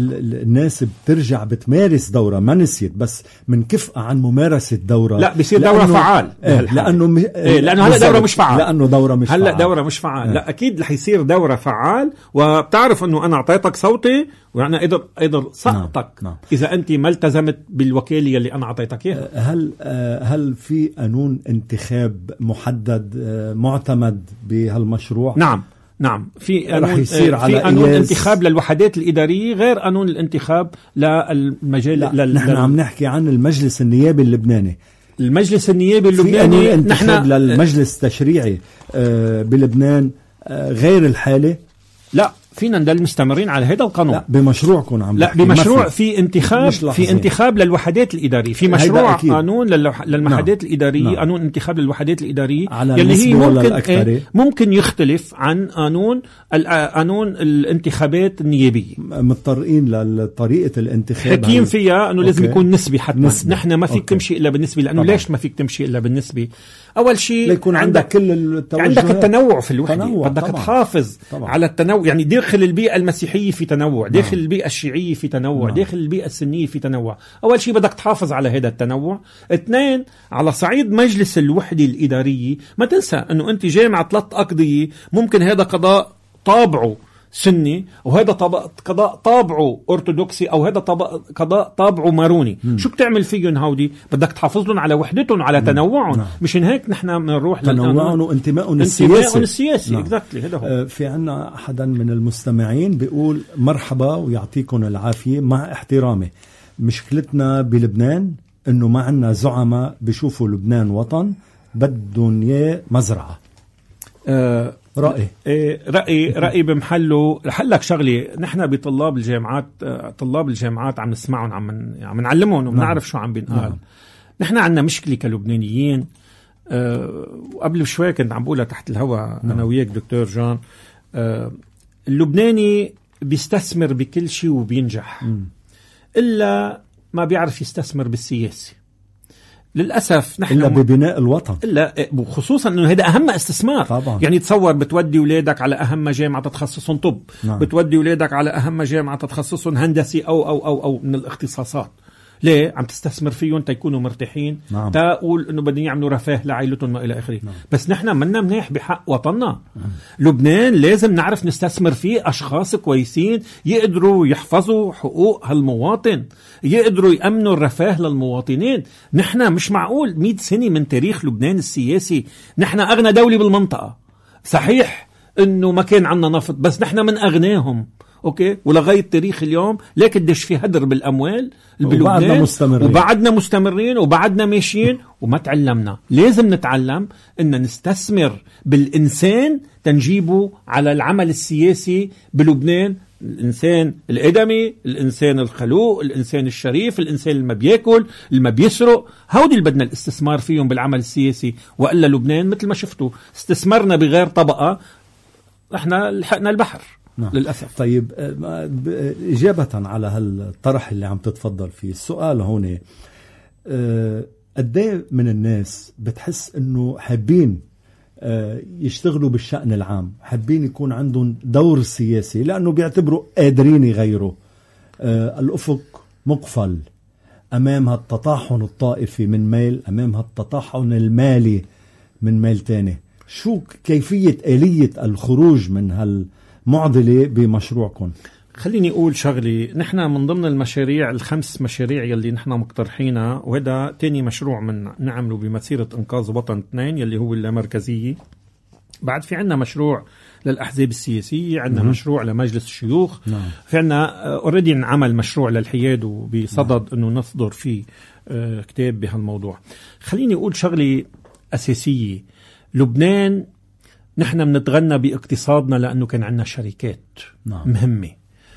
الناس بترجع بتمارس دورة، ما نسيت، بس من كفء عن ممارسة دورة. لا، بيصير دورة فعال. إيه لانه م... إيه لانه هلا دورة مش فعال. لانه دورة مش هلا فعال. دورة مش فعال. إيه. لا اكيد رح يصير دورة فعال، وبتعرف انه انا اعطيتك صوتي وانا قدر قدر سقطك. نعم. نعم. اذا انت ما التزمت بالوكالة اللي انا اعطيتك اياها. هل هل في قانون انتخاب محدد معتمد بهالمشروع؟ نعم نعم، في قانون في قانون انتخاب للوحدات الإدارية غير قانون الانتخاب للمجال. لا لل... نحن عم نحكي عن المجلس النيابي اللبناني. المجلس النيابي اللبناني في انتخاب نحن... للمجلس التشريعي آه بلبنان آه غير الحالة. لا، فينا نضل مستمرين على هذا القانون. لا بمشروعكم عم لا بمشروع في انتخاب في انتخاب للوحدات الإدارية، في مشروع قانون للمحادات نعم. الإدارية نعم. قانون انتخاب للوحدات الإدارية يلي هي ممكن ممكن يختلف عن قانون قانون الانتخابات النيابية. مضطرين لطريقة الانتخاب حكيم فيها انه لازم يكون نسبي حتى. نحن ما فيك تمشي الا بالنسبة، لانه طبعا. ليش ما فيك تمشي الا بالنسبة؟ اول شيء يكون عندك, عندك كل التوجهات، عندك التنوع في الوحدة، بدك تحافظ طبعا. على التنوع، يعني داخل البيئة المسيحية في تنوع، داخل نعم. البيئة الشيعية في تنوع، نعم. داخل البيئة السنية في تنوع. أول شيء بدك تحافظ على هذا التنوع. اثنين، على صعيد مجلس الوحدة الإدارية ما تنسى أنه أنت جامعة ثلاث أقضية، ممكن هذا قضاء طابعه سني وهذا قضاء طابعه أرثوذكسي أو هذا قضاء طابعه ماروني. م. شو بتعمل فيهم هودي؟ بدك تحافظ لهم على وحدتهم على تنوعهم. نعم. مشان هيك نحن بنروح تنوعهم وانتمائهم السياسي. انتمائهم السياسي نعم. exactly. هذا هو. آه في عنا أحدا من المستمعين بيقول مرحبا ويعطيكم العافية، مع احترامي مشكلتنا بلبنان إنه ما عنا زعماء بيشوفوا لبنان وطن، بدهم إياه مزرعة. آه رأي رأي رأي بمحله. حلك شغلي، نحن بطلاب الجامعات طلاب الجامعات عم نسمعهم، عم عم نعلمهم وبنعرف نعم. شو عم بينقال. نعم. نحن عندنا مشكلة كلبنانيين. أه وقبل شوي كنت عم بقولها تحت الهواء نعم. أنا وياك دكتور جان. أه اللبناني بيستثمر بكل شيء وبينجح م. إلا ما بيعرف يستثمر بالسياسة للأسف. نحن إلا ببناء الوطن، إلا خصوصا أنه هذا أهم استثمار طبعا. يعني تصور بتودي ولادك على أهم جامعة تتخصصهم طب نعم. بتودي ولادك على أهم جامعة تتخصصهم هندسي أو, أو, أو, أو من الاختصاصات. ليه؟ عم تستثمر فيهم تيكونوا مرتاحين نعم. تقول أنه بدهم يعملوا رفاه لعائلتهم ما إلى آخره نعم. بس نحن منا منيح بحق وطننا نعم. لبنان لازم نعرف نستثمر فيه أشخاص كويسين يقدروا يحفظوا حقوق هالمواطن، يقدروا يأمنوا الرفاه للمواطنين. نحن مش معقول مئة سنة من تاريخ لبنان السياسي نحن أغنى دولة بالمنطقة. صحيح أنه ما كان عنا نفط بس نحن من أغناهم اوكي، ولغايه تاريخ اليوم ليه قديش في هدر بالاموال وبعدنا مستمرين وبعدنا مستمرين وبعدنا ماشيين وما تعلمنا. لازم نتعلم ان نستثمر بالانسان تنجيبه على العمل السياسي بلبنان. الانسان الادمي، الانسان الخلوق، الانسان الشريف، الانسان اللي ما بياكل، اللي ما بيسرق، هودي اللي بدنا الاستثمار فيهم بالعمل السياسي. والا لبنان مثل ما شفتوا استثمرنا بغير طبقه، احنا لحقنا البحر نعم. للأسف. طيب إجابة على هالطرح اللي عم تتفضل فيه، السؤال هون قديه من الناس بتحس إنه حابين يشتغلوا بالشأن العام، حابين يكون عندهم دور سياسي لأنه بيعتبروا قادرين يغيروا. الأفق مقفل أمام هالتطاحن الطائفي من ميل، أمام هالتطاحن المالي من ميل تاني. شو كيفية آلية الخروج من هال معضلة بمشروعكم؟ خليني أقول شغلي، نحن من ضمن المشاريع الخمس مشاريع يلي نحن مقترحينها، وهذا تاني مشروع من نعمله بمسيرة إنقاذ وطن اثنين يلي هو اللامركزية. بعد في عنا مشروع للأحزاب السياسية، عنا مم. مشروع لمجلس الشيوخ نعم. في عنا اوريدي نعمل مشروع للحياد وبصدد نعم. أنه نصدر فيه آه كتاب بهالموضوع. خليني أقول شغلي أساسية، لبنان نحن بنتغنى باقتصادنا لأنه كان عندنا شركات نعم. مهمة.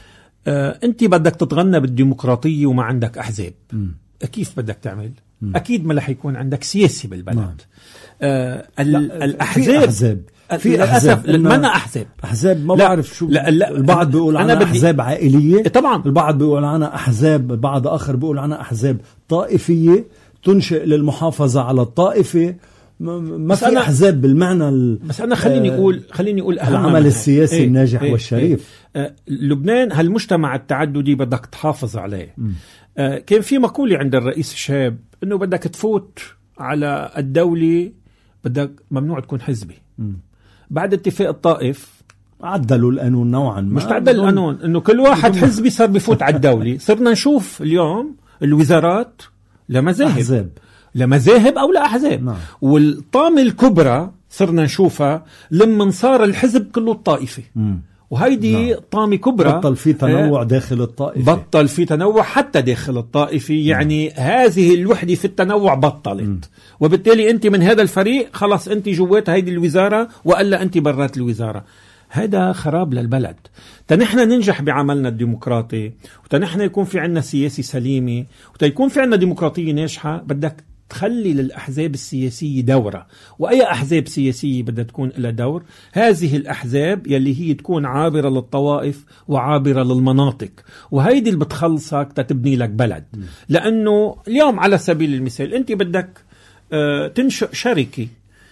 آه، أنت بدك تتغنى بالديمقراطية وما عندك أحزاب، كيف بدك تعمل؟ م. أكيد ما رح يكون عندك سياسي بالبلد نعم. آه الأحزاب في أحزاب في أحزاب ما أنا أحزاب أحزاب ما بعرف شو. لا لا البعض بيقول عنها أحزاب عائلية طبعا، البعض بيقول عنها أحزاب، البعض آخر بيقول عنها أحزاب طائفية تنشئ للمحافظة على الطائفة. ما في أحزاب بالمعنى. بس أنا خليني أقول خليني أقول أهم العمل السياسي ايه الناجح ايه والشريف. ايه آه لبنان هالمجتمع التعددي بدك تحافظ عليه. آه كان في مقولة عند الرئيس الشاب إنه بدك تفوت على الدولة بدك ممنوع تكون حزبي. م. بعد اتفاق الطائف عدلوا القانون نوعا ما، مش تعدل القانون إنه كل واحد حزبي صار بفوت على الدولة. صرنا نشوف اليوم الوزارات لمذاهب أحزاب لمذاهب أو لأحزاب نعم. والطامة الكبرى صرنا نشوفها لما صار الحزب كله الطائفي م. وهيدي نعم. طامة كبرى. بطل في تنوع داخل الطائفة، بطل في تنوع حتى داخل الطائفة يعني م. هذه الوحدة في التنوع بطلت م. وبالتالي أنت من هذا الفريق خلاص أنت جوات هيدي الوزارة وألا أنت برات الوزارة. هذا خراب للبلد. تنحن ننجح بعملنا الديمقراطي، وتنحن يكون في عنا سياسي سليمة، وتيكون في عنا ديمقراطية ناجحة، بدك تخلي للأحزاب السياسية دورة. وأي أحزاب سياسية بدها تكون لها دور؟ هذه الأحزاب يلي هي تكون عابرة للطوائف وعابرة للمناطق، وهيدي اللي بتخلصك تتبني لك بلد. لأنه اليوم على سبيل المثال أنت بدك آه تنشئ شركة،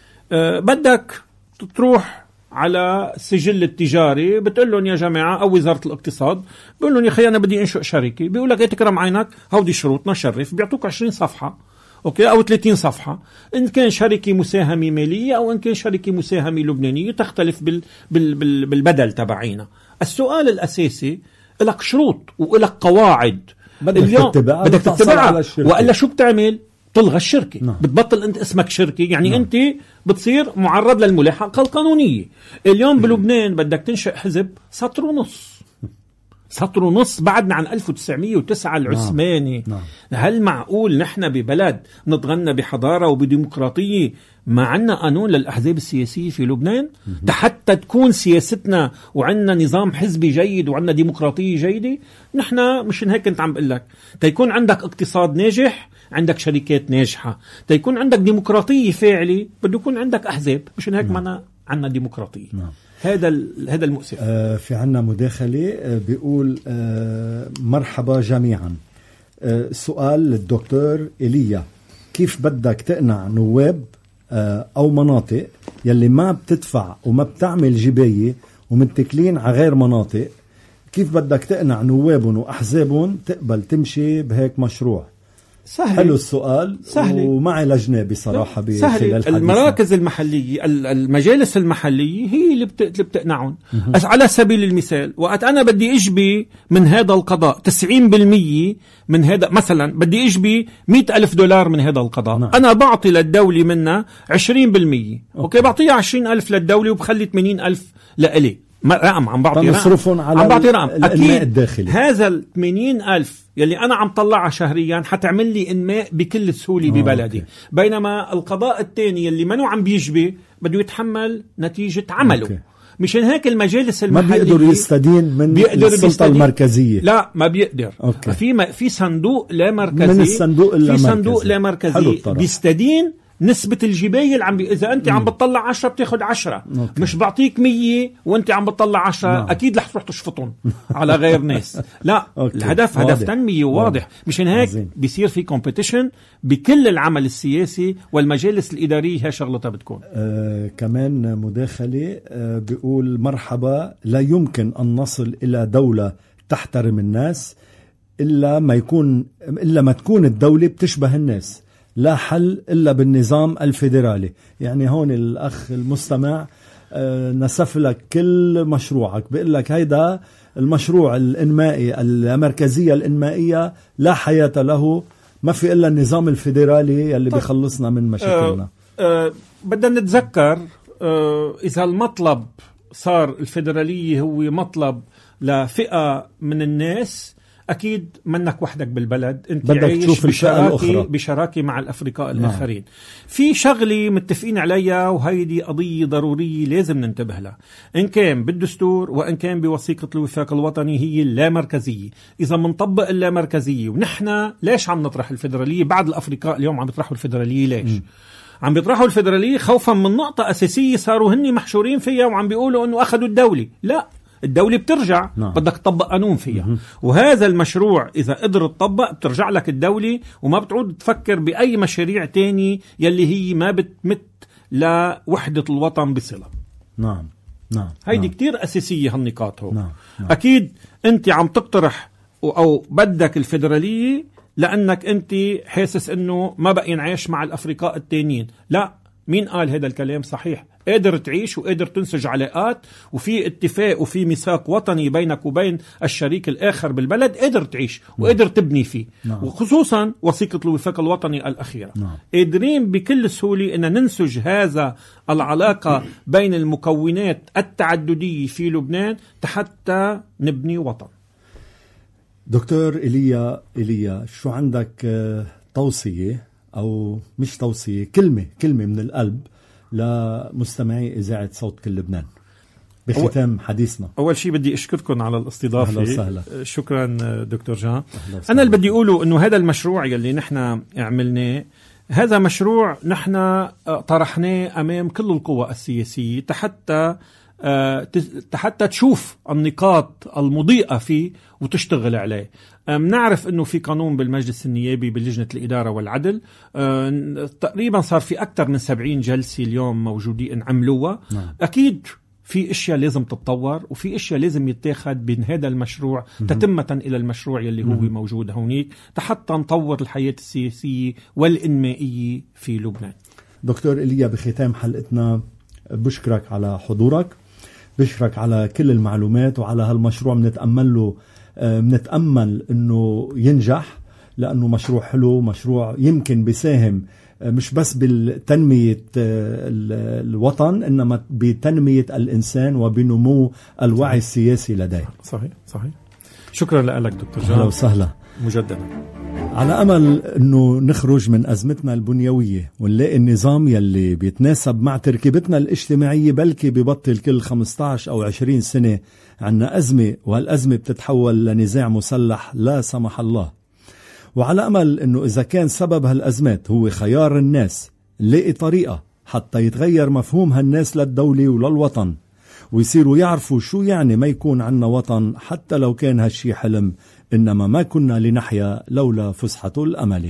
آه بدك تروح على السجل التجاري بتقول لهم يا جماعة أو وزارة الاقتصاد بيقول لهم يا خي أنا بدي أنشئ شركة، بيقول لك تكرم عينك هودي شروطنا شرف، بيعطوك عشرين صفحة أوكي أو ثلاثين صفحة، إن كان شركة مساهمة مالية أو إن كان شركة مساهمة لبنانية تختلف بال بال بال بالبدل تبعينا. السؤال الأساسي لك شروط ولك قواعد بدك تتبعها بدك تتبعها وإلا شو بتعمل؟ تلغى الشركة. نعم. بتبطل أنت اسمك شركة، يعني نعم. أنت بتصير معرض للملاحقة القانونية. اليوم بلبنان بدك تنشئ حزب سطر ونص سطر ونص بعدنا عن ألف وتسعمية وتسعة العثماني. نعم. هل معقول نحن ببلد نتغنى بحضارة وبديمقراطية ما عنا قانون للأحزاب السياسية في لبنان حتى تكون سياستنا وعنا نظام حزبي جيد وعنا ديمقراطية جيدة؟ نحن مش هيك كنت عم بقول لك تيكون عندك اقتصاد ناجح، عندك شركات ناجحة، تيكون عندك ديمقراطية فاعلة، بده يكون عندك أحزاب. مش هيك معنا عنا ديمقراطية. نعم. هذا هذا المؤسف. آه في عنا مداخلة آه بيقول آه مرحبا جميعا. آه سؤال للدكتور إيليا، كيف بدك تقنع نواب آه أو مناطق يلي ما بتدفع وما بتعمل جباية ومتكلين على غير مناطق، كيف بدك تقنع نوابهم وأحزابهم تقبل تمشي بهيك مشروع؟ سهل. حلو السؤال. سهل. ومعي لجنة بصراحة بخلال المراكز المحلية، المجالس المحلية هي اللي بتقنعهم. على سبيل المثال وقت أنا بدي أجبي من هذا القضاء تسعين بالمية من هذا، مثلا بدي أجبي مئة ألف دولار من هذا القضاء. نعم. أنا بعطي للدولة منها عشرين بالمية. أوكي. أوكي بعطيها عشرين ألف للدولة وبخلي ثمانين ألف لإلي. رقم عم بعطي رقم على عم بعطي رقم أكيد الداخلي. هذا ال ثمانين ألف يلي أنا عم طلعها شهريا حتعمل لي إنماء بكل سهولة ببلدي. أوكي. بينما القضاء الثاني يلي منو عم بيجبي بده يتحمل نتيجة عمله. أوكي. مشان هيك المجالس المحلية ما بيقدر يستدين من السلطة المركزية. لا ما بيقدر. أوكي. في ما في صندوق لا مركزي، من الصندوق في صندوق لا مركزي بيستدين نسبة الجباية اللي عم بي... إذا أنت عم بتطلع عشرة بتاخد عشرة. أوكي. مش بعطيك مية وأنت عم بتطلع عشرة. نعم. أكيد رح تروح تشفطهم على غير ناس. لا. أوكي. الهدف واضح. هدف تنمية واضح. مشان هيك عزين. بيصير في كومبيتيشن بكل العمل السياسي والمجالس الإدارية هي شغلتها بتكون. آه كمان مداخلة آه بيقول مرحبا، لا يمكن أن نصل إلى دولة تحترم الناس إلا ما يكون إلا ما تكون الدولة بتشبه الناس، لا حل إلا بالنظام الفيدرالي. يعني هون الأخ المستمع آه نسف لك كل مشروعك، بيقول لك هيدا المشروع الإنمائي المركزية الإنمائية لا حياة له، ما في إلا النظام الفيدرالي اللي طيب. بيخلصنا من مشاكلنا. آه آه بدنا نتذكر آه إذا المطلب صار الفيدرالية هو مطلب لفئة من الناس، أكيد منك وحدك بالبلد، أنت عايش بشراكة, بشراكة مع الأفريقاء الآخرين. نعم. في شغلة متفقين عليها وهيدي قضية ضرورية لازم ننتبه لها، إن كان بالدستور وإن كان بوثيقة الوفاق الوطني، هي اللامركزية. إذا منطبق اللامركزية، ونحن ليش عم نطرح الفيدرالية؟ بعض الأفريقاء اليوم عم يطرحوا الفيدرالية ليش؟ م. عم بيطرحوا الفيدرالية خوفا من نقطة أساسية صاروا هني محشورين فيها وعم بيقولوا أنه أخذوا الدولة. لا، الدولة بترجع. نعم. بدك تطبق قانون فيها. مم. وهذا المشروع إذا قدر تطبق بترجع لك الدولة وما بتعود تفكر بأي مشاريع تاني يلي هي ما بتمت لوحدة الوطن بصلة. نعم نعم هيدي نعم. كتير أساسية هالنقاط هو. نعم. نعم. أكيد أنت عم تقترح أو بدك الفيدرالية لأنك أنت حاسس أنه ما بقى ينعيش مع الأفريقاء التانيين. لا، مين قال هذا الكلام؟ صحيح، قادر تعيش وقادر تنسج علاقات وفي اتفاق وفي ميثاق وطني بينك وبين الشريك الآخر بالبلد، قادر تعيش وقادر تبني فيه. نعم. وخصوصا وثيقة الوفاق الوطني الأخيرة. نعم. قادرين بكل سهولة أن ننسج هذا العلاقة بين المكونات التعددية في لبنان حتى نبني وطن. دكتور إيليا إيليا شو عندك توصية أو مش توصية، كلمة كلمة من القلب لمستمعي إذاعة صوت كل لبنان؟ بختام حديثنا. أول شيء بدي أشكركم على الاستضافة. أهلا وسهلا. شكرا دكتور جان. أنا اللي بدي أقوله أنه هذا المشروع يلي نحن عملناه، هذا مشروع نحن طرحناه أمام كل القوى السياسية حتى حتى تشوف النقاط المضيئة فيه وتشتغل عليه. نعرف أنه في قانون بالمجلس النيابي بلجنة الإدارة والعدل، تقريبا صار في أكثر من سبعين جلسة اليوم موجودين عملوها. نعم. أكيد في اشياء لازم تتطور وفي اشياء لازم يتاخذ بين هذا المشروع تتمة الى المشروع يلي هو موجود هونيك حتى نطور الحياة السياسية والإنمائية في لبنان. دكتور إيليا، بختام حلقتنا بشكرك على حضورك، بشكرك على كل المعلومات وعلى هالمشروع. بنتأمل له بنتأمل انه ينجح، لانه مشروع حلو، مشروع يمكن بيساهم مش بس بالتنمية الوطن إنما بتنمية الإنسان وبنمو الوعي السياسي لديه. صحيح صحيح. شكرا لك دكتور جان. أهلا وسهلا مجددا. على أمل أنه نخرج من أزمتنا البنيوية ونلاقي النظام يلي بيتناسب مع تركيبتنا الاجتماعية، بلكي ببطل كل خمسة عشر أو عشرين سنة عنا أزمة، وهالأزمة بتتحول لنزاع مسلح لا سمح الله. وعلى أمل أنه إذا كان سبب هالأزمات هو خيار الناس، نلاقي طريقة حتى يتغير مفهوم هالناس للدولة وللوطن، ويصيروا يعرفوا شو يعني ما يكون عنا وطن، حتى لو كان هالشي حلم، إنما ما كنا لنحيا لولا فسحة الأمل.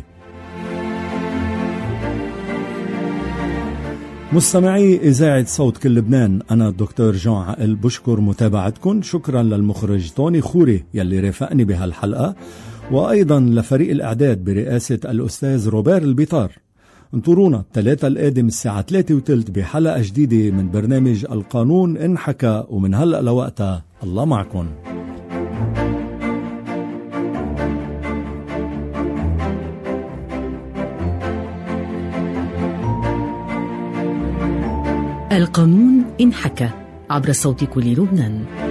مستمعي إذاعة صوت كل لبنان، أنا الدكتور جان عقل بشكر متابعتكم. شكرا للمخرج طوني خوري يلي رافقني بهالحلقة، وأيضا لفريق الإعداد برئاسة الأستاذ روبير البيطار. انطرونا الثلاثة القادم الساعة ثلاثة وثلث بحلقة جديدة من برنامج القانون انحكى، ومن هلأ لوقتها الله معكم. القانون انحكى عبر صوت كل لبنان.